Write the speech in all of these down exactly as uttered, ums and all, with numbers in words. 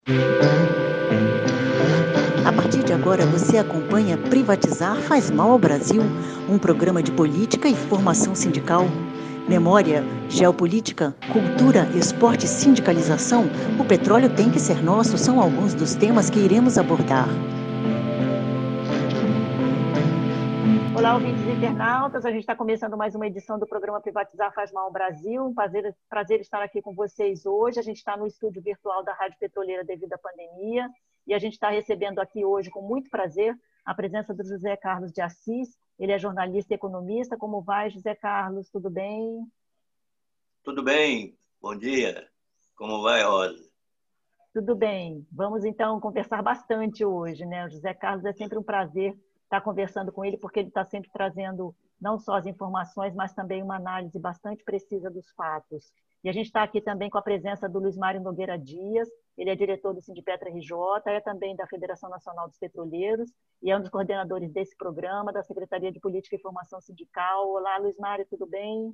A partir de agora, você acompanha Privatizar Faz Mal ao Brasil, um programa de política e formação sindical. Memória, geopolítica, cultura, esporte e sindicalização, o petróleo tem que ser nosso, são alguns dos temas que iremos abordar. Olá, ouvintes e internautas, a gente está começando mais uma edição do programa Privatizar Faz Mal ao Brasil. Um prazer, prazer estar aqui com vocês hoje. A gente está no estúdio virtual da Rádio Petroleira devido à pandemia e a gente está recebendo aqui hoje, com muito prazer, a presença do José Carlos de Assis. Ele é jornalista e economista. Como vai, José Carlos? Tudo bem? Tudo bem. Bom dia. Como vai, Rosa? Tudo bem. Vamos, então, conversar bastante hoje, né? O José Carlos, é sempre um prazer estar conversando com ele, porque ele está sempre trazendo não só as informações, mas também uma análise bastante precisa dos fatos. E a gente está aqui também com a presença do Luiz Mário Nogueira Dias, ele é diretor do Sindipetra R J, é também da Federação Nacional dos Petroleiros e é um dos coordenadores desse programa, da Secretaria de Política e Formação Sindical. Olá, Luiz Mário, tudo bem?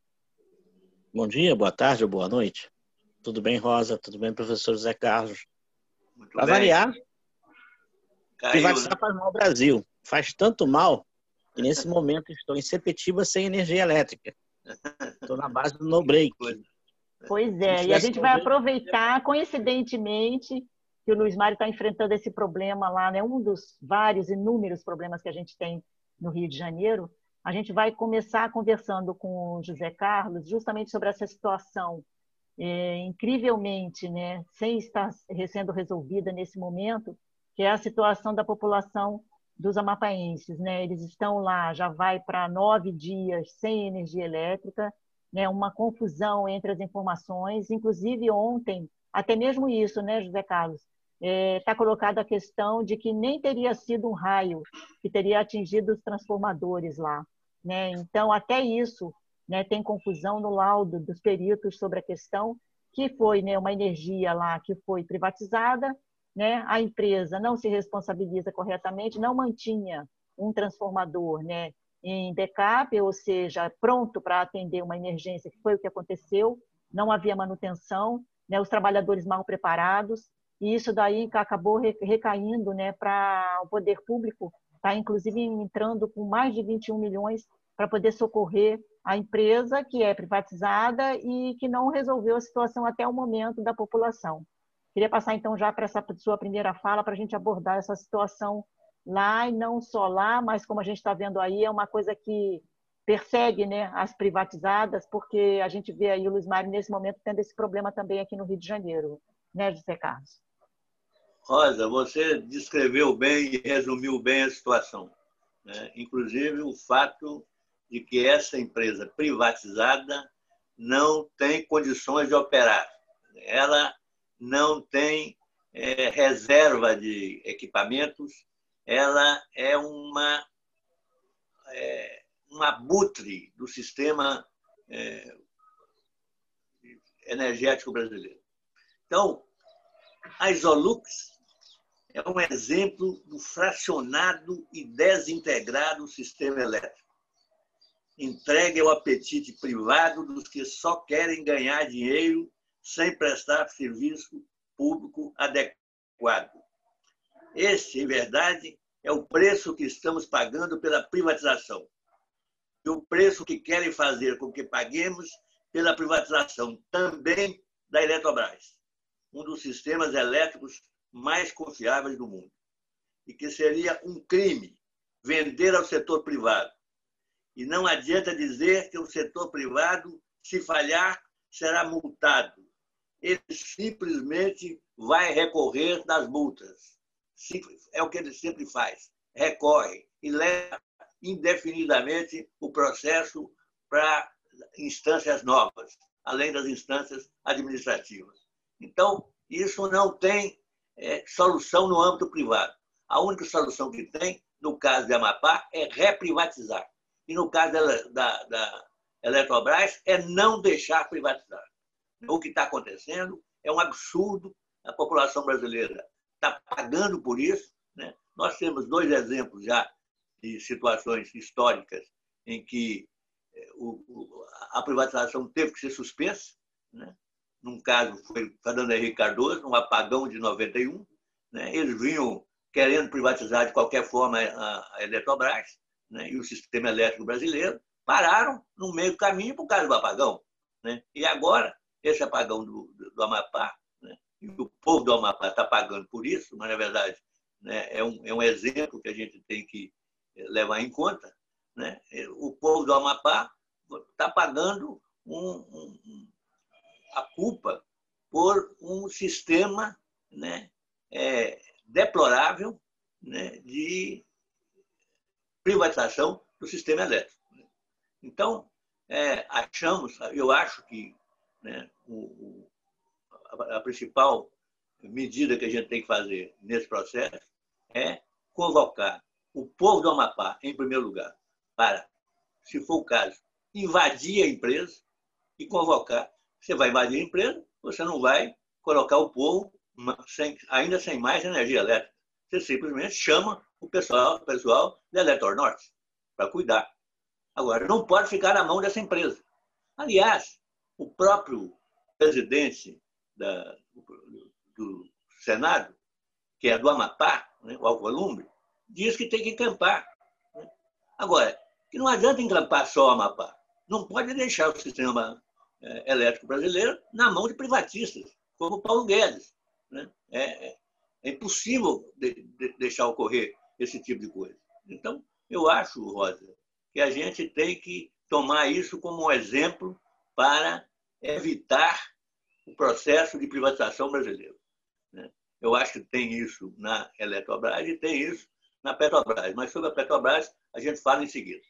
Bom dia, boa tarde ou boa noite. Tudo bem, Rosa? Tudo bem, professor José Carlos? Para variar, privatizar faz mal ao Brasil. Faz tanto mal que nesse momento estou em Sepetiba sem energia elétrica. Estou na base do no break. Pois é, e a gente vai aproveitar, coincidentemente, que o Luiz Mário está enfrentando esse problema lá, né? Um dos vários, inúmeros problemas que a gente tem no Rio de Janeiro. A gente vai começar conversando com o José Carlos justamente sobre essa situação é, incrivelmente, né, sem estar sendo resolvida nesse momento, que é a situação da população dos amapaenses, né? Eles estão lá, já vai para nove dias sem energia elétrica, né? Uma confusão entre as informações, inclusive ontem, até mesmo isso, né, José Carlos? Está é, colocada a questão de que nem teria sido um raio que teria atingido os transformadores lá, né? Então, até isso, né, tem confusão no laudo dos peritos sobre a questão, que foi, né, uma energia lá que foi privatizada, né? A empresa não se responsabiliza corretamente, não mantinha um transformador, né, em backup, ou seja, pronto para atender uma emergência, que foi o que aconteceu, não havia manutenção, né, os trabalhadores mal preparados, e isso daí acabou recaindo, né, para o poder público, está inclusive entrando com mais de vinte e um milhões para poder socorrer a empresa que é privatizada e que não resolveu a situação até o momento da população. Queria passar, então, já para essa sua primeira fala, para a gente abordar essa situação lá, e não só lá, mas como a gente está vendo aí, é uma coisa que persegue, né, as privatizadas, porque a gente vê aí o Luiz Mário, nesse momento, tendo esse problema também aqui no Rio de Janeiro. Né, José Carlos? Rosa, você descreveu bem e resumiu bem a situação, né? Inclusive o fato de que essa empresa privatizada não tem condições de operar. Ela não tem é, reserva de equipamentos, ela é uma é, um abutre do sistema é, energético brasileiro. Então, a Isolux é um exemplo do fracionado e desintegrado sistema elétrico, entregue ao apetite privado dos que só querem ganhar dinheiro sem prestar serviço público adequado. Esse, em verdade, é o preço que estamos pagando pela privatização. E o preço que querem fazer com que paguemos pela privatização também da Eletrobras, um dos sistemas elétricos mais confiáveis do mundo. E que seria um crime vender ao setor privado. E não adianta dizer que o setor privado, se falhar, será multado. Ele simplesmente vai recorrer das multas. É o que ele sempre faz. Recorre e leva indefinidamente o processo para instâncias novas, além das instâncias administrativas. Então, isso não tem é, solução no âmbito privado. A única solução que tem, no caso de Amapá, é reprivatizar. E no caso da, da, da Eletrobras, é não deixar privatizar. O que está acontecendo é um absurdo. A população brasileira está pagando por isso, né? Nós temos dois exemplos já de situações históricas em que a privatização teve que ser suspensa, né? num caso foi Fernando Henrique Cardoso, um apagão de noventa e um, né? Eles vinham querendo privatizar de qualquer forma a, a Eletrobras, né? E o sistema elétrico brasileiro, pararam no meio do caminho por causa do apagão, né? E agora, esse apagão do, do, do Amapá, né? E o povo do Amapá está pagando por isso, mas, na verdade, né, é, um, é um exemplo que a gente tem que levar em conta, né? O povo do Amapá está pagando um, um, a culpa por um sistema, né, é, deplorável, né, de privatização do sistema elétrico. Então, é, achamos, eu acho que, né, o, o, a, a principal medida que a gente tem que fazer nesse processo é convocar o povo do Amapá, em primeiro lugar, para, se for o caso, invadir a empresa e convocar. Você vai invadir a empresa, você não vai colocar o povo sem, ainda sem mais energia elétrica. Você simplesmente chama o pessoal, o pessoal da Eletronorte para cuidar. Agora, não pode ficar na mão dessa empresa. Aliás, o próprio presidente da, do, do Senado, que é do Amapá, né, o Alcolumbre, diz que tem que encampar. Né? Agora, que não adianta encampar só o Amapá. Não pode deixar o sistema é, elétrico brasileiro na mão de privatistas, como o Paulo Guedes. Né? É, é, é impossível de, de deixar ocorrer esse tipo de coisa. Então, eu acho, Rosa, que a gente tem que tomar isso como um exemplo para evitar o processo de privatização brasileiro. Né? Eu acho que tem isso na Eletrobras e tem isso na Petrobras. Mas sobre a Petrobras, a gente fala em seguida.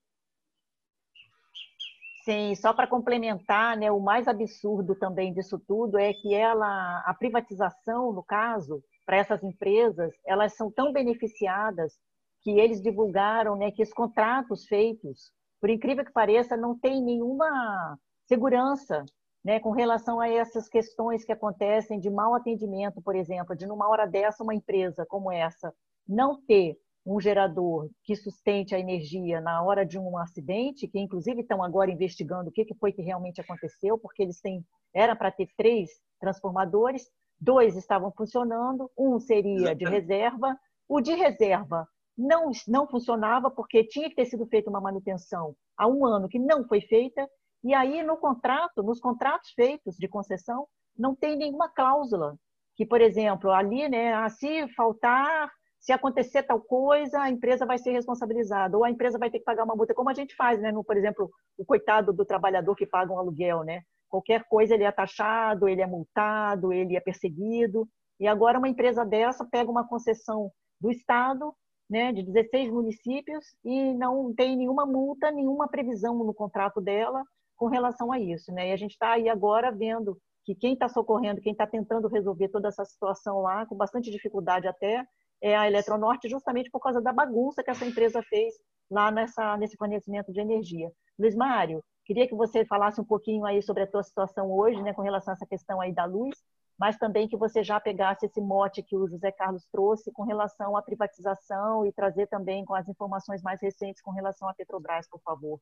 Sim, só para complementar, né, o mais absurdo também disso tudo é que ela, a privatização, no caso, para essas empresas, elas são tão beneficiadas que eles divulgaram, né, que os contratos feitos, por incrível que pareça, não tem nenhuma segurança, né, com relação a essas questões que acontecem de mau atendimento, por exemplo, de numa hora dessa uma empresa como essa não ter um gerador que sustente a energia na hora de um acidente, que inclusive estão agora investigando o que foi que realmente aconteceu, porque eles têm, era para ter três transformadores, dois estavam funcionando, um seria de reserva, o de reserva não, não funcionava porque tinha que ter sido feita uma manutenção há um ano que não foi feita, e aí no contrato, nos contratos feitos de concessão, não tem nenhuma cláusula que, por exemplo, ali, né, se faltar, se acontecer tal coisa, a empresa vai ser responsabilizada, ou a empresa vai ter que pagar uma multa, como a gente faz, né? No, por exemplo, o coitado do trabalhador que paga um aluguel, né? Qualquer coisa ele é taxado, ele é multado, ele é perseguido. E agora uma empresa dessa pega uma concessão do Estado, né, de dezesseis municípios, e não tem nenhuma multa, nenhuma previsão no contrato dela com relação a isso, né? E a gente está aí agora vendo que quem está socorrendo, quem está tentando resolver toda essa situação lá, com bastante dificuldade até, é a Eletronorte, justamente por causa da bagunça que essa empresa fez lá nessa, nesse fornecimento de energia. Luiz Mário, queria que você falasse um pouquinho aí sobre a tua situação hoje, né, com relação a essa questão aí da luz, mas também que você já pegasse esse mote que o José Carlos trouxe com relação à privatização e trazer também com as informações mais recentes com relação à Petrobras, por favor.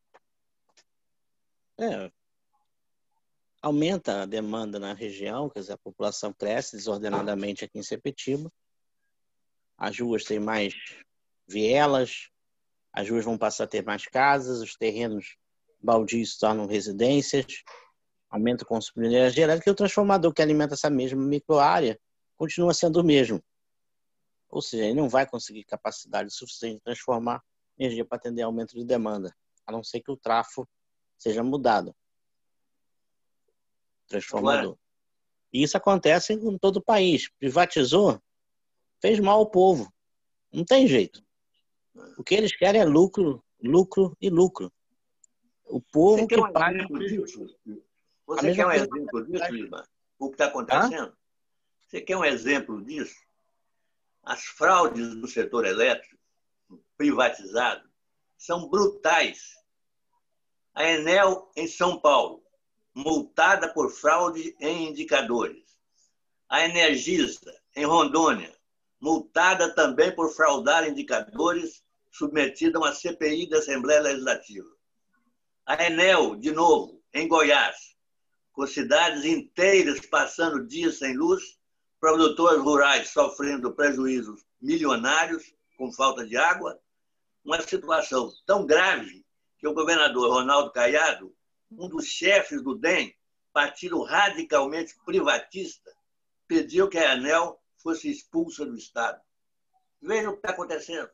É, aumenta a demanda na região, quer dizer, a população cresce desordenadamente aqui em Sepetiba. As ruas têm mais vielas, as ruas vão passar a ter mais casas, os terrenos baldios se tornam residências, aumenta o consumo de energia elétrica e o transformador que alimenta essa mesma microárea continua sendo o mesmo. Ou seja, ele não vai conseguir capacidade suficiente de transformar energia para atender aumento de demanda, a não ser que o trafo seja mudado. Transformador. E isso acontece em todo o país. Privatizou, fez mal ao povo. Não tem jeito. O que eles querem é lucro, lucro e lucro. O povo que um paga... Você quer um exemplo disso, Lima? O que está acontecendo? Hã? Você quer um exemplo disso? As fraudes do setor elétrico privatizado são brutais. A Enel, em São Paulo, multada por fraude em indicadores. A Energisa, em Rondônia, multada também por fraudar indicadores, submetida a uma C P I da Assembleia Legislativa. A Enel, de novo, em Goiás, com cidades inteiras passando dias sem luz, produtores rurais sofrendo prejuízos milionários com falta de água, uma situação tão grave que o governador Ronaldo Caiado, um dos chefes do D E M, partido radicalmente privatista, pediu que a ANEEL fosse expulsa do Estado. Veja o que está acontecendo.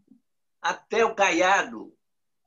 Até o Caiado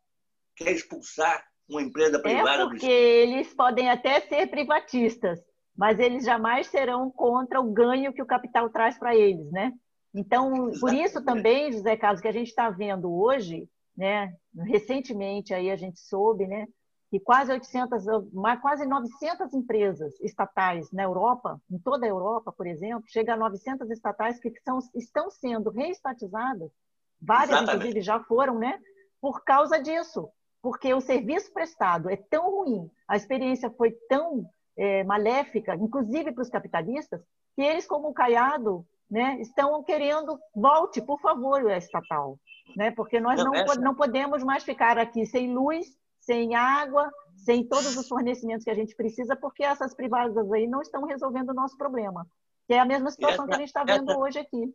quer expulsar uma empresa privada do Estado. É porque eles podem até ser privatistas, mas eles jamais serão contra o ganho que o capital traz para eles, né? Então, por isso também, José Carlos, que a gente está vendo hoje, né? Recentemente aí a gente soube, né? Que quase oitocentas, quase novecentas empresas estatais na Europa, em toda a Europa, por exemplo, chega a novecentas estatais que são, estão sendo reestatizadas, várias, Exatamente. Inclusive, já foram, né? Por causa disso, porque o serviço prestado é tão ruim, a experiência foi tão é, maléfica, inclusive para os capitalistas, que eles, como o Caiado, né, estão querendo, volte, por favor, o estatal, né? Porque nós não, não, essa... não podemos mais ficar aqui sem luz, sem água, sem todos os fornecimentos que a gente precisa, porque essas privadas aí não estão resolvendo o nosso problema. Que é a mesma situação essa, que a gente está vendo essa, hoje aqui.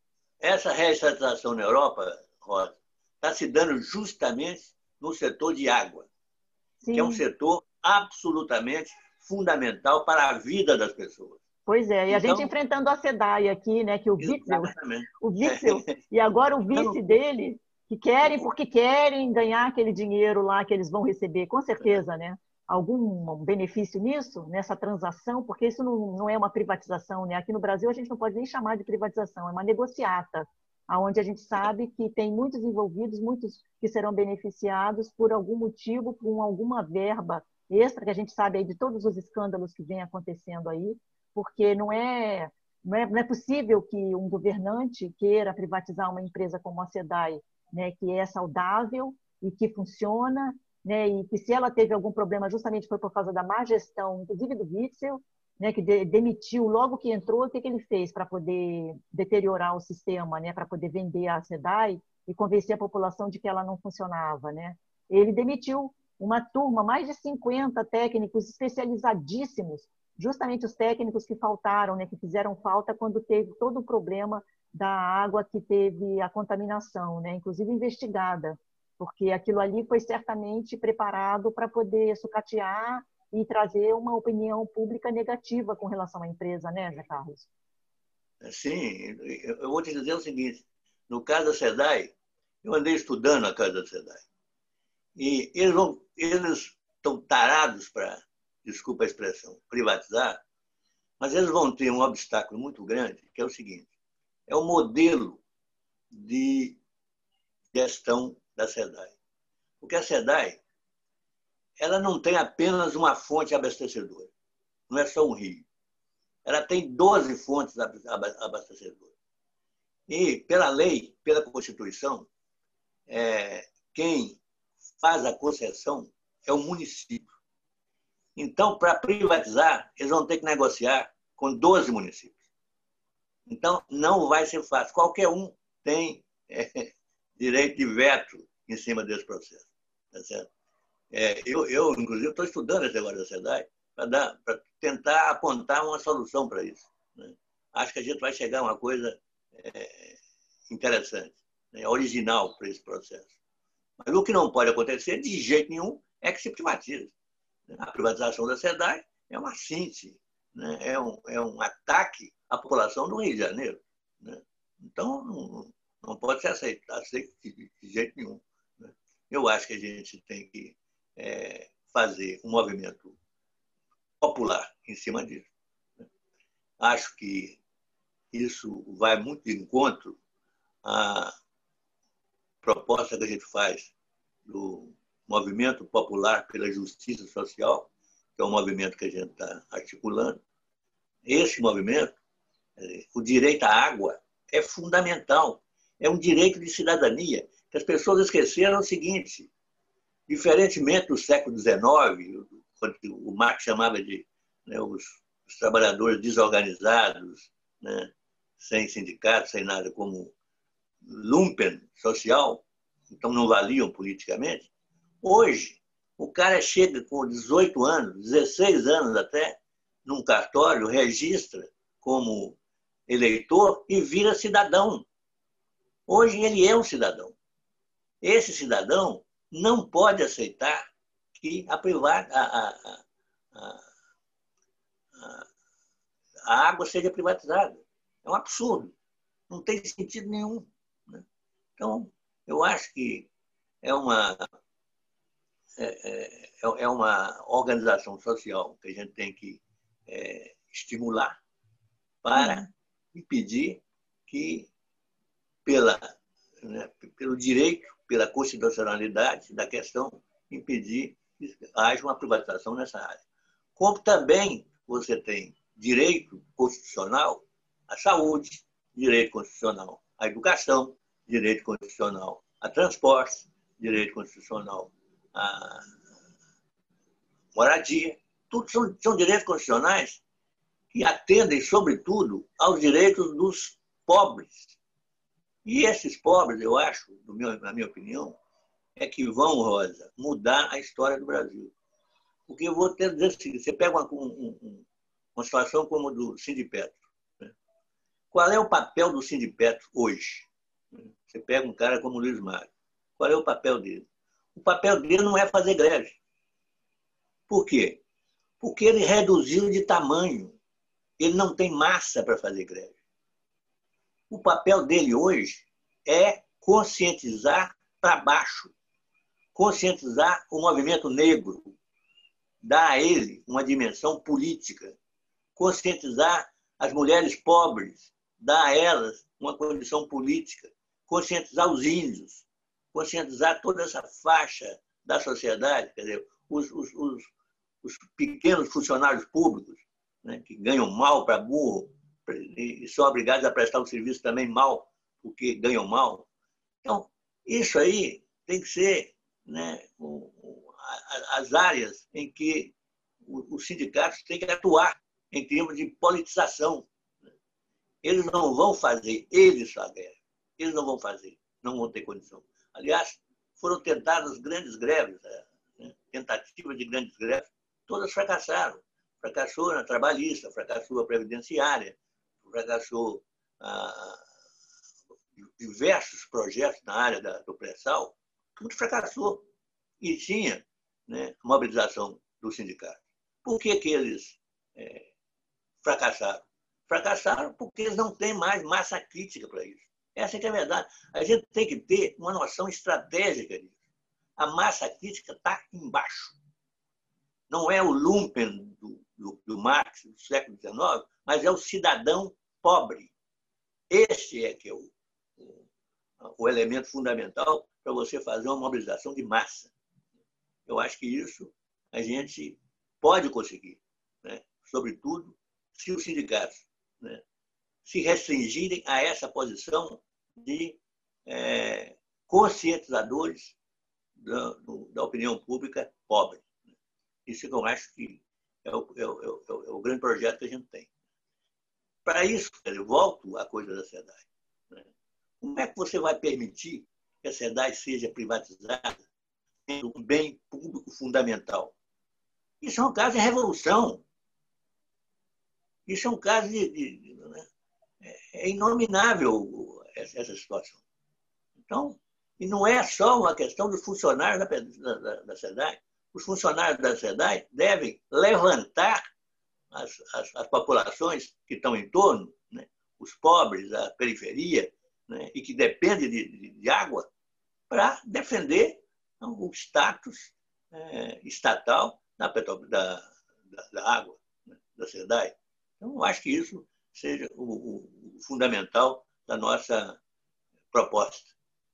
Essa reestatização na Europa, Rosa, está se dando justamente no setor de água, Sim. que é um setor absolutamente fundamental para a vida das pessoas. Pois é, e a então, gente enfrentando a SEDAI aqui, né, que o Witzel, o Witzel e agora o vice dele, que querem porque querem ganhar aquele dinheiro lá que eles vão receber, com certeza, né? Algum benefício nisso, nessa transação, porque isso não, não é uma privatização, né? Aqui no Brasil a gente não pode nem chamar de privatização, é uma negociata, onde a gente sabe que tem muitos envolvidos, muitos que serão beneficiados por algum motivo, por alguma verba extra, que a gente sabe aí de todos os escândalos que vem acontecendo aí, porque não é, não é, não é possível que um governante queira privatizar uma empresa como a SEDAI, né, que é saudável e que funciona, né, e que se ela teve algum problema justamente foi por causa da má gestão, inclusive do Witzel, né, que de, demitiu logo que entrou, o que, que ele fez para poder deteriorar o sistema, né, para poder vender a SEDAI e convencer a população de que ela não funcionava, né? Ele demitiu uma turma, mais de cinquenta técnicos especializadíssimos, justamente os técnicos que faltaram, né, que fizeram falta quando teve todo o problema da água que teve a contaminação, né, inclusive investigada, porque aquilo ali foi certamente preparado para poder sucatear e trazer uma opinião pública negativa com relação à empresa, né, Zé Carlos? Sim, eu vou te dizer o seguinte, no caso da SEDAI, eu andei estudando a casa da SEDAI, e eles, vão, eles estão tarados para, desculpa a expressão, privatizar, mas eles vão ter um obstáculo muito grande, que é o seguinte, é o modelo de gestão da SEDAI. Porque a SEDAI, ela não tem apenas uma fonte abastecedora, não é só um rio. Ela tem doze fontes abastecedoras. E, pela lei, pela Constituição, é, quem faz a concessão é o município. Então, para privatizar, eles vão ter que negociar com doze municípios. Então, não vai ser fácil. Qualquer um tem é, direito de veto em cima desse processo. Tá certo? É, eu, eu, inclusive, estou estudando esse negócio da SEDAI para tentar apontar uma solução para isso. Né? Acho que a gente vai chegar a uma coisa é, interessante, né? Original para esse processo. Mas o que não pode acontecer, de jeito nenhum, é que se privatize. A privatização da SEDAI é uma síntese, né? é, um, é um ataque à população do Rio de Janeiro. Né? Então, não, não pode ser aceito, aceito de, de jeito nenhum. Né? Eu acho que a gente tem que é, fazer um movimento popular em cima disso. Né? Acho que isso vai muito de encontro à proposta que a gente faz do Movimento Popular pela Justiça Social, que é um movimento que a gente está articulando. Esse movimento, o direito à água, é fundamental. É um direito de cidadania, que as pessoas esqueceram o seguinte, diferentemente do século dezenove, quando o Marx chamava de né, os, os trabalhadores desorganizados, né, sem sindicato, sem nada, como lumpen social, então não valiam politicamente. Hoje, O cara chega com dezoito anos, dezesseis anos até, num cartório, registra como eleitor e vira cidadão. Hoje ele é um cidadão. Esse cidadão não pode aceitar que a, privada, a, a, a, a, a água seja privatizada. É um absurdo. Não tem sentido nenhum. Né? Então, eu acho que é uma, é, é, é uma organização social que a gente tem que é, estimular para impedir que, pela, né, pelo direito, pela constitucionalidade da questão, impedir que haja uma privatização nessa área. Como também você tem direito constitucional à saúde, direito constitucional à educação, direito constitucional a transporte, direito constitucional à moradia. Tudo são, são direitos constitucionais que atendem, sobretudo, aos direitos dos pobres. E esses pobres, eu acho, do meu, na minha opinião, é que vão, Rosa, mudar a história do Brasil. Porque eu vou ter dizer o seguinte, você pega uma, um, uma situação como a do Sindipetro. Né? Qual é o papel do Sindipetro hoje? Você pega um cara como o Luiz Mário. Qual é o papel dele? O papel dele não é fazer greve. Por quê? Porque ele reduziu de tamanho. Ele não tem massa para fazer greve. O papel dele hoje é conscientizar para baixo, conscientizar o movimento negro, dar a ele uma dimensão política, conscientizar as mulheres pobres, dar a elas uma condição política, conscientizar os índios, conscientizar toda essa faixa da sociedade, quer dizer, os, os, os, os pequenos funcionários públicos, né, que ganham mal para burro e são obrigados a prestar um serviço também mal, porque ganham mal. Então, isso aí tem que ser, né, as áreas em que os sindicatos têm que atuar em termos de politização. Eles não vão fazer, eles só greve. Eles não vão fazer, não vão ter condição. Aliás, foram tentadas grandes greves, né, tentativas de grandes greves, todas fracassaram. Fracassou na trabalhista, fracassou a previdenciária, fracassou ah, diversos projetos na área da, do pré-sal, tudo fracassou. E tinha, né, mobilização do sindicato. Por que, que eles é, fracassaram? Fracassaram porque eles não têm mais massa crítica para isso. Essa é que é a verdade. A gente tem que ter uma noção estratégica disso. A massa crítica está embaixo. Não é o lumpen do, do, do Marx do século dezenove, mas é o cidadão pobre. Esse é que é o, o, o elemento fundamental para você fazer uma mobilização de massa. Eu acho que isso a gente pode conseguir, né? Sobretudo se os sindicatos, né, se restringirem a essa posição de é, conscientizadores da, do, da opinião pública pobre. Isso que eu acho que é o, é, o, é, o, é o grande projeto que a gente tem. Para isso, eu volto à coisa da SEDAI. Né? Como é que você vai permitir que a SEDAI seja privatizada sendo um bem público fundamental? Isso é um caso de revolução. Isso é um caso de... de, de né? É inominável essa situação. Então, e não é só uma questão dos funcionários da, da, da SEDAI. Os funcionários da SEDAI devem levantar as, as, as populações que estão em torno, né? Os pobres, a periferia, né? E que dependem de, de, de água, para defender, então, o status é, estatal da, da, da, da água, né? Da SEDAI. Então, eu acho que isso seja o, o fundamental da nossa proposta.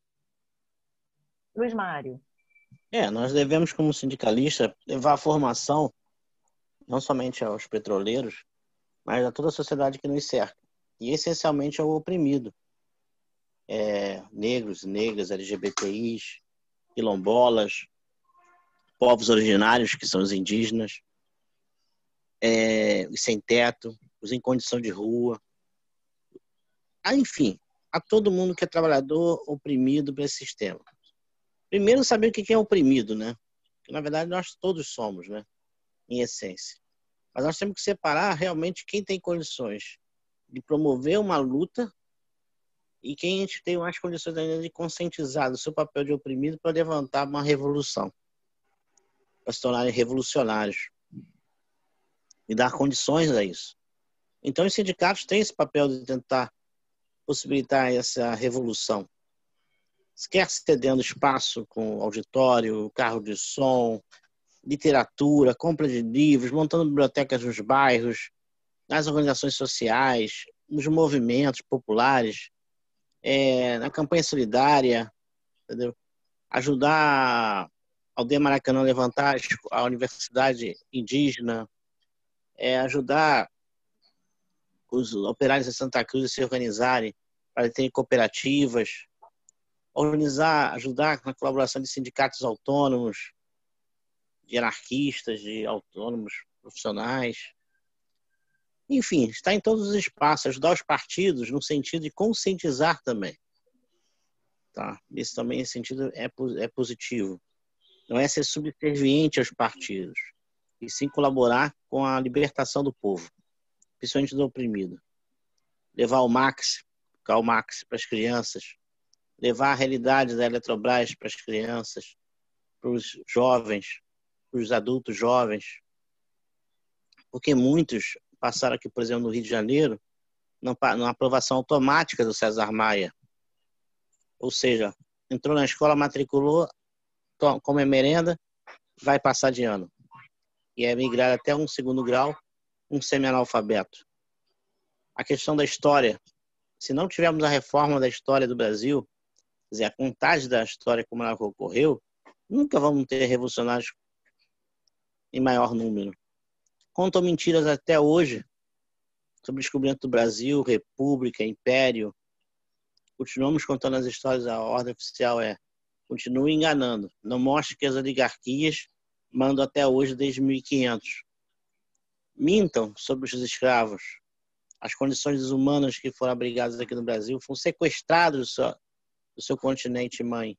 Luiz Mário. É, nós devemos, como sindicalista, levar a formação não somente aos petroleiros, mas a toda a sociedade que nos cerca. E, essencialmente, ao oprimido. É, negros, negras, L G B T Is, quilombolas, povos originários, que são os indígenas, é, os sem teto, os em condição de rua. Ah, enfim, a todo mundo que é trabalhador, oprimido por esse sistema. Primeiro, saber o que é oprimido, né? que na verdade nós todos somos, né? Em essência. Mas nós temos que separar realmente quem tem condições de promover uma luta e quem a gente tem mais condições ainda de conscientizar do seu papel de oprimido para levantar uma revolução, para se tornarem revolucionários e dar condições a isso. Então, os sindicatos têm esse papel de tentar possibilitar essa revolução. Quer cedendo espaço com auditório, carro de som, literatura, compra de livros, montando bibliotecas nos bairros, nas organizações sociais, nos movimentos populares, é, na campanha solidária, entendeu? Ajudar a Aldeia Maracanã a levantar a universidade indígena, é, ajudar os operários de Santa Cruz a se organizarem para terem cooperativas, organizar, ajudar na colaboração de sindicatos autônomos, de anarquistas, de autônomos profissionais. Enfim, está em todos os espaços, ajudar os partidos no sentido de conscientizar também. Tá? Isso também, esse sentido, é, é positivo. Não é ser subserviente aos partidos, e sim colaborar com a libertação do povo, principalmente do oprimido. Levar o Marx, Karl Marx para as crianças, levar a realidade da Eletrobras para as crianças, para os jovens, para os adultos jovens. Porque muitos passaram aqui, por exemplo, no Rio de Janeiro, na aprovação automática do César Maia. Ou seja, entrou na escola, matriculou, come merenda, vai passar de ano. E é migrar até um segundo grau, um semi-analfabeto. A questão da história. Se não tivermos a reforma da história do Brasil, quer dizer, a contagem da história como ela ocorreu, nunca vamos ter revolucionários em maior número. Contam mentiras até hoje sobre o descobrimento do Brasil, república, império. Continuamos contando as histórias, a ordem oficial é: continue enganando, não mostre que as oligarquias mandam até hoje desde mil e quinhentos. Mintam sobre os escravos. As condições desumanas que foram abrigadas aqui no Brasil foram sequestrados do seu, do seu continente mãe.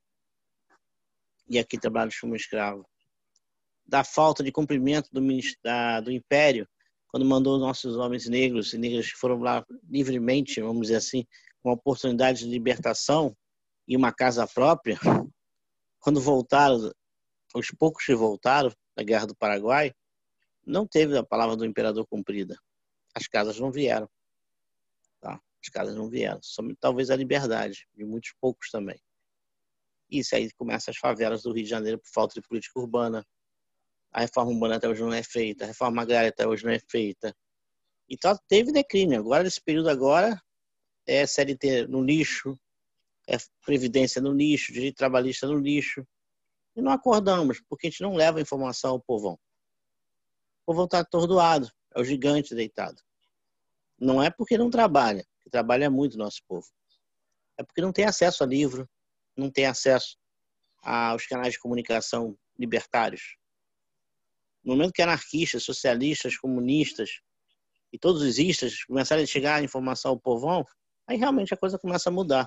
E aqui trabalham como escravo. Da falta de cumprimento do, da, do Império, quando mandou nossos homens negros e negras que foram lá livremente, vamos dizer assim, com a oportunidade de libertação e uma casa própria, quando voltaram, os poucos que voltaram da Guerra do Paraguai, não teve a palavra do imperador cumprida. As casas não vieram. Tá? As casas não vieram. Só, talvez a liberdade, de muitos poucos também. Isso aí começa as favelas do Rio de Janeiro por falta de política urbana. A reforma urbana até hoje não é feita. A reforma agrária até hoje não é feita. Então teve declínio. Agora, nesse período agora, é C L T no lixo, é previdência no lixo, direito trabalhista no lixo. E não acordamos, porque a gente não leva informação ao povão. O povão está atordoado. É o gigante deitado. Não é porque não trabalha, que trabalha muito o nosso povo. É porque não tem acesso a livro, não tem acesso aos canais de comunicação libertários. No momento que anarquistas, socialistas, comunistas e todos os istas começarem a chegar a informação ao povão, aí realmente a coisa começa a mudar.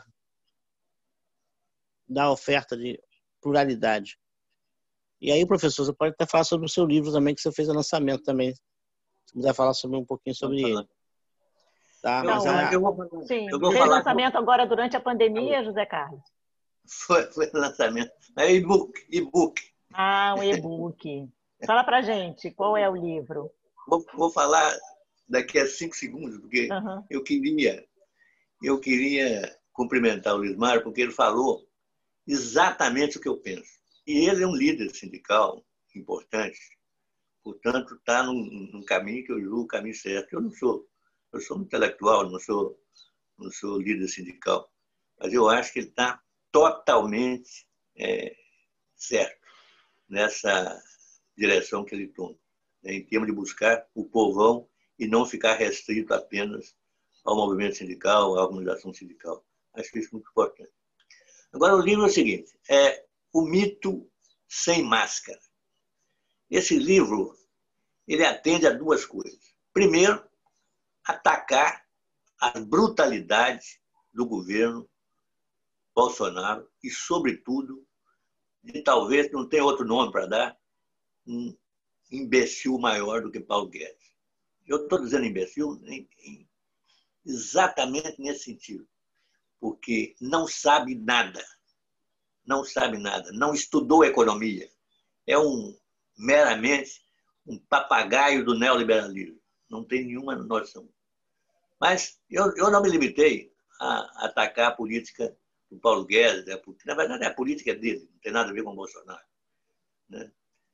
Dá oferta de pluralidade. E aí, professor, você pode até falar sobre o seu livro também, que você fez o lançamento também. Se quiser falar sobre um pouquinho sobre ele. Tá? Não, Mas a... eu vou, sim, eu vou fez falar lançamento com... agora durante a pandemia, José Carlos? Foi, foi lançamento. É e-book, e-book. Ah, um e-book. Fala pra gente, qual é o livro? Vou, vou falar daqui a cinco segundos, porque uhum. eu queria eu queria cumprimentar o Luiz Mário, porque ele falou exatamente o que eu penso. E ele é um líder sindical importante. Portanto, está num, num caminho que eu julgo o caminho certo. Eu não sou, eu sou um intelectual, não sou, não sou líder sindical, mas eu acho que ele está totalmente é, certo nessa direção que ele toma, né, em termos de buscar o povão e não ficar restrito apenas ao movimento sindical, à organização sindical. Acho isso muito importante. Agora, o livro é o seguinte, é O Mito Sem Máscara. Esse livro, ele atende a duas coisas. Primeiro, atacar a brutalidade do governo Bolsonaro e, sobretudo, de talvez, não tem outro nome para dar, um imbecil maior do que Paulo Guedes. Eu estou dizendo imbecil em, em, exatamente nesse sentido, porque não sabe nada, não sabe nada, não estudou economia, é um meramente um papagaio do neoliberalismo, não tem nenhuma noção. Mas eu, eu não me limitei a atacar a política do Paulo Guedes, né? Porque, na verdade, a política é dele, não tem nada a ver com o Bolsonaro. Né?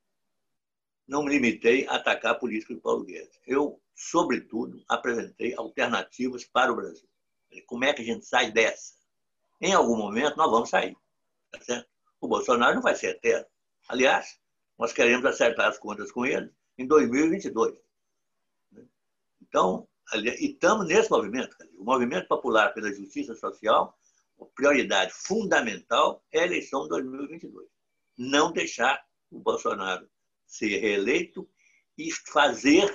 Não me limitei a atacar a política do Paulo Guedes. Eu, sobretudo, apresentei alternativas para o Brasil. Como é que a gente sai dessa? Em algum momento, nós vamos sair. Tá certo? O Bolsonaro não vai ser eterno. Aliás, nós queremos acertar as contas com ele em dois mil e vinte e dois. Então, e estamos nesse movimento. O movimento popular pela justiça social, a prioridade fundamental é a eleição de dois mil e vinte e dois. Não deixar o Bolsonaro ser reeleito e fazer,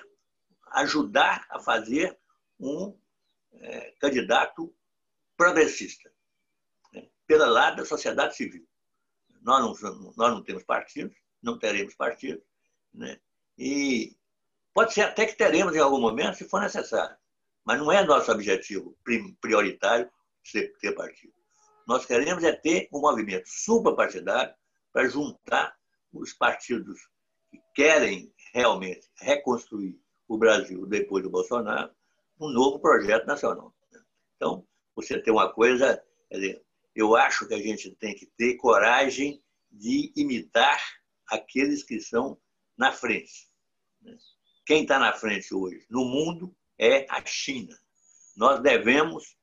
ajudar a fazer um é, candidato progressista, né, pela lado da sociedade civil. Nós não, nós não temos partidos, não teremos partidos, né, e pode ser até que teremos em algum momento, se for necessário, mas não é nosso objetivo prioritário ser, ter partido. Nós queremos é ter um movimento suprapartidário para juntar os partidos que querem realmente reconstruir o Brasil depois do Bolsonaro, um novo projeto nacional. Então, você tem uma coisa, eu acho que a gente tem que ter coragem de imitar aqueles que estão na frente. Quem está na frente hoje no mundo é a China. Nós devemos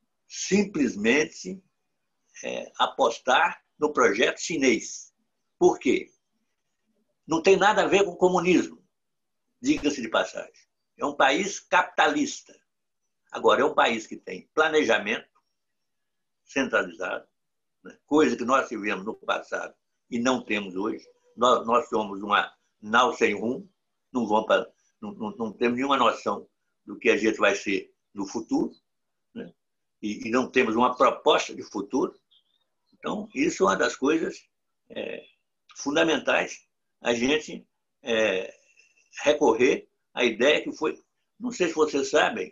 simplesmente é, apostar no projeto chinês. Por quê? Não tem nada a ver com o comunismo, diga-se de passagem. É um país capitalista. Agora, é um país que tem planejamento centralizado, né? Coisa que nós tivemos no passado e não temos hoje. Nós, nós somos uma nau sem rumo, não, vamos pra, não, não, não temos nenhuma noção do que a gente vai ser no futuro, né? e, e não temos uma proposta de futuro. Então, isso é uma das coisas é, fundamentais, a gente é, recorrer à ideia que foi, não sei se vocês sabem,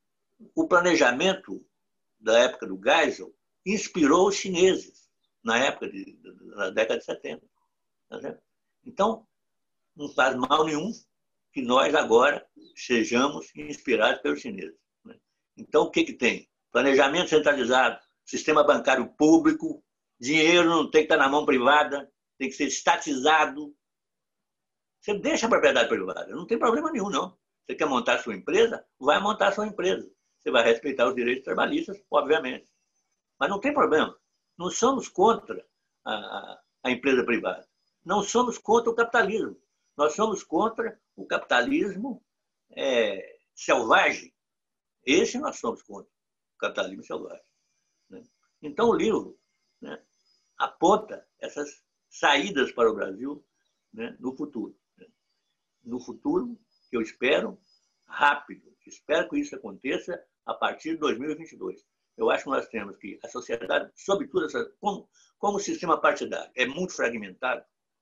o planejamento da época do Geisel inspirou os chineses, na época de, na década de setenta. Tá, então, não faz mal nenhum que nós agora sejamos inspirados pelos chineses. Né? Então, o que, que tem? Planejamento centralizado, sistema bancário público, dinheiro não tem que estar na mão privada, tem que ser estatizado. Você deixa a propriedade privada, não tem problema nenhum, não. Você quer montar a sua empresa? Vai montar a sua empresa. Você vai respeitar os direitos trabalhistas, obviamente. Mas não tem problema. Não somos contra a, a empresa privada. Não somos contra o capitalismo. Nós somos contra o capitalismo é, selvagem. Esse nós somos contra, o capitalismo selvagem. Né? Então, o livro, né, aponta essas saídas para o Brasil, né, no futuro. Né? No futuro, que eu espero, rápido. Espero que isso aconteça a partir de dois mil e vinte e dois. Eu acho que nós temos que, a sociedade, sobretudo, como, como o sistema partidário é muito fragmentado,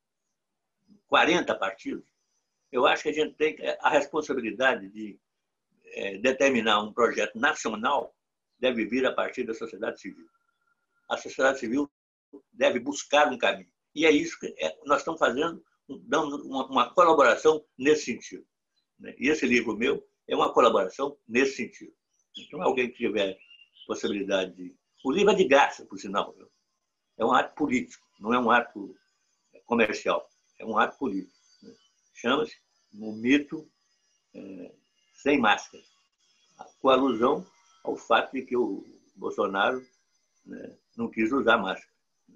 quarenta partidos, eu acho que a gente tem a responsabilidade de é, determinar um projeto nacional deve vir a partir da sociedade civil. A sociedade civil deve buscar um caminho. E é isso que é, nós estamos fazendo, dando uma, uma colaboração nesse sentido. Né? E esse livro meu é uma colaboração nesse sentido. Então, alguém que tiver possibilidade de... O livro é de graça, por sinal. Viu? É um ato político, não é um ato comercial. É um ato político. Né? Chama-se O Mito é, Sem Máscara, com alusão ao fato de que o Bolsonaro, né, não quis usar máscara,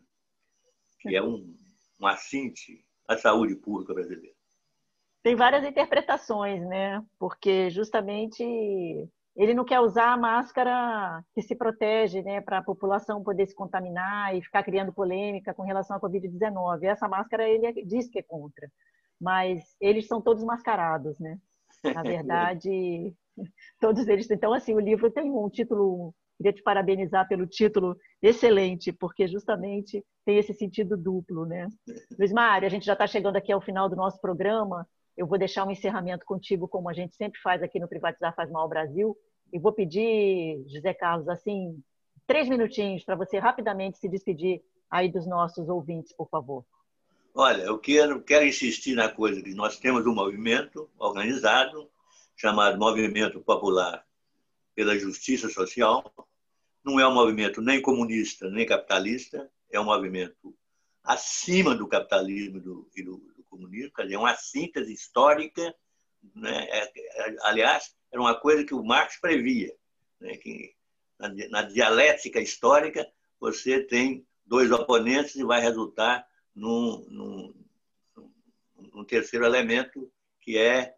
que é um, um assinte à saúde pública brasileira. Tem várias interpretações, né? Porque justamente ele não quer usar a máscara que se protege, né, para a população poder se contaminar e ficar criando polêmica com relação à covid dezenove. Essa máscara ele diz que é contra, mas eles são todos mascarados, né? Na verdade, todos eles. Então, assim, o livro tem um título Queria te parabenizar pelo título excelente, porque justamente tem esse sentido duplo, né? Luiz Mário, a gente já está chegando aqui ao final do nosso programa. Eu vou deixar um encerramento contigo, como a gente sempre faz aqui no Privatizar Faz Mal ao Brasil, e vou pedir, José Carlos, assim, três minutinhos para você rapidamente se despedir aí dos nossos ouvintes, por favor. Olha, eu quero, quero insistir na coisa que nós temos um movimento organizado chamado Movimento Popular pela Justiça Social. Não é um movimento nem comunista, nem capitalista, é um movimento acima do capitalismo do, e do, do comunismo, quer dizer, é uma síntese histórica, né? É, é, aliás, era uma coisa que o Marx previa, né? Que na, na dialética histórica você tem dois oponentes e vai resultar num, num, num terceiro elemento que é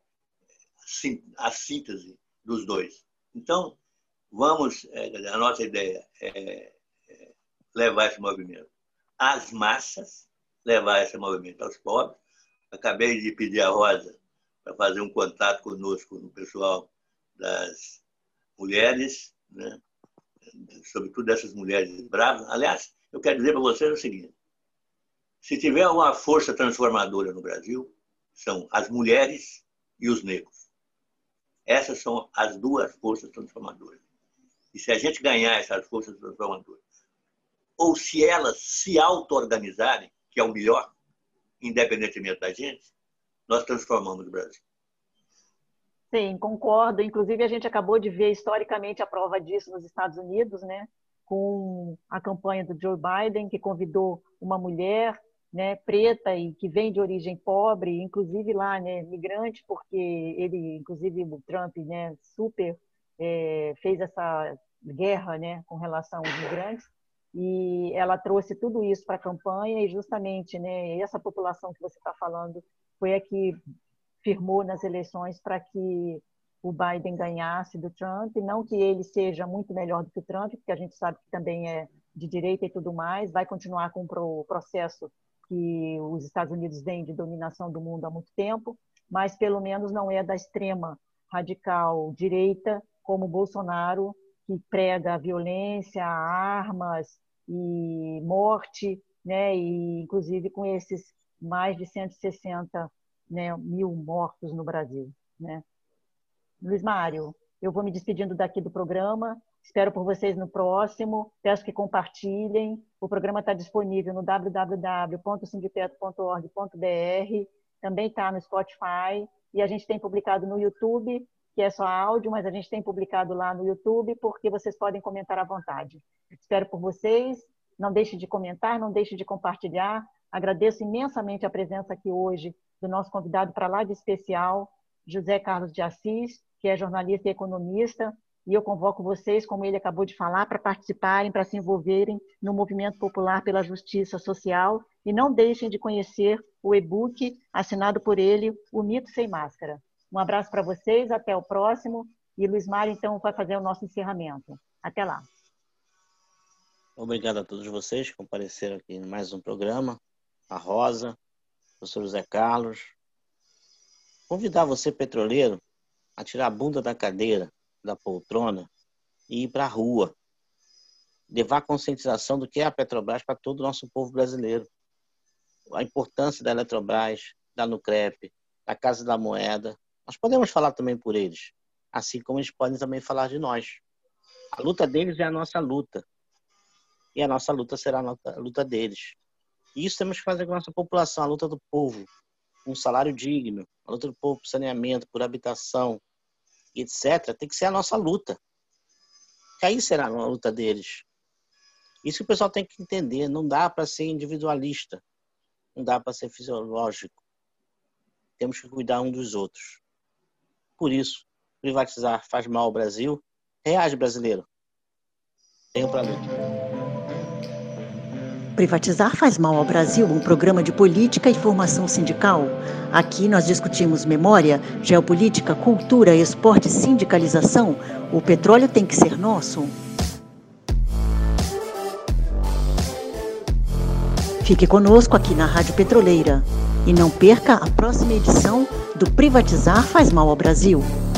a síntese dos dois. Então, vamos, a nossa ideia é levar esse movimento às massas, levar esse movimento aos pobres. Acabei de pedir a Rosa para fazer um contato conosco no pessoal das mulheres, né? Sobretudo dessas mulheres bravas. Aliás, eu quero dizer para vocês o seguinte: se tiver uma força transformadora no Brasil, são as mulheres e os negros. Essas são as duas forças transformadoras. E se a gente ganhar essas forças transformadoras, ou se elas se auto-organizarem, que é o melhor, independentemente da gente, nós transformamos o Brasil. Sim, concordo. Inclusive, a gente acabou de ver historicamente a prova disso nos Estados Unidos, né? Com a campanha do Joe Biden, que convidou uma mulher, né, preta e que vem de origem pobre, inclusive lá, né, migrante, porque ele, inclusive o Trump, né, super é, fez essa guerra, né, com relação aos migrantes, e ela trouxe tudo isso para a campanha e justamente, né, essa população que você está falando foi a que firmou nas eleições para que o Biden ganhasse do Trump, não que ele seja muito melhor do que o Trump, porque a gente sabe que também é de direita e tudo mais, vai continuar com o processo que os Estados Unidos vêm de dominação do mundo há muito tempo, mas pelo menos não é da extrema radical direita, como o Bolsonaro, que prega a violência, armas e morte, né? E inclusive com esses mais de cento e sessenta, né, mil mortos no Brasil, né? Luiz Mário, eu vou me despedindo daqui do programa. Espero por vocês no próximo. Peço que compartilhem. O programa está disponível no w w w ponto sindipeto ponto org ponto b r. Também está no Spotify. E a gente tem publicado no YouTube, que é só áudio, mas a gente tem publicado lá no YouTube, porque vocês podem comentar à vontade. Espero por vocês. Não deixe de comentar, não deixe de compartilhar. Agradeço imensamente a presença aqui hoje do nosso convidado para lá de especial, José Carlos de Assis, que é jornalista e economista, e eu convoco vocês, como ele acabou de falar, para participarem, para se envolverem no movimento popular pela justiça social, e não deixem de conhecer o e-book assinado por ele, O Mito Sem Máscara. Um abraço para vocês, até o próximo, e Luiz Mário, então, vai fazer o nosso encerramento. Até lá. Obrigado a todos vocês que compareceram aqui em mais um programa, a Rosa, o professor José Carlos. Convidar você, petroleiro, a tirar a bunda da cadeira, da poltrona e ir para a rua. Levar a conscientização do que é a Petrobras para todo o nosso povo brasileiro. A importância da Eletrobras, da Nucrep, da Casa da Moeda. Nós podemos falar também por eles, assim como eles podem também falar de nós. A luta deles é a nossa luta. E a nossa luta será a luta deles. E isso temos que fazer com a nossa população, a luta do povo. Um salário digno, a luta do povo por saneamento, por habitação, etcétera, tem que ser a nossa luta. Que aí será a luta deles. Isso que o pessoal tem que entender. Não dá para ser individualista. Não dá para ser fisiológico. Temos que cuidar um dos outros. Por isso, privatizar faz mal ao Brasil. Reage, brasileiro. Tenho para luta. Privatizar faz mal ao Brasil, um programa de política e formação sindical. Aqui nós discutimos memória, geopolítica, cultura, esporte, sindicalização. O petróleo tem que ser nosso. Fique conosco aqui na Rádio Petroleira. E não perca a próxima edição do Privatizar faz mal ao Brasil.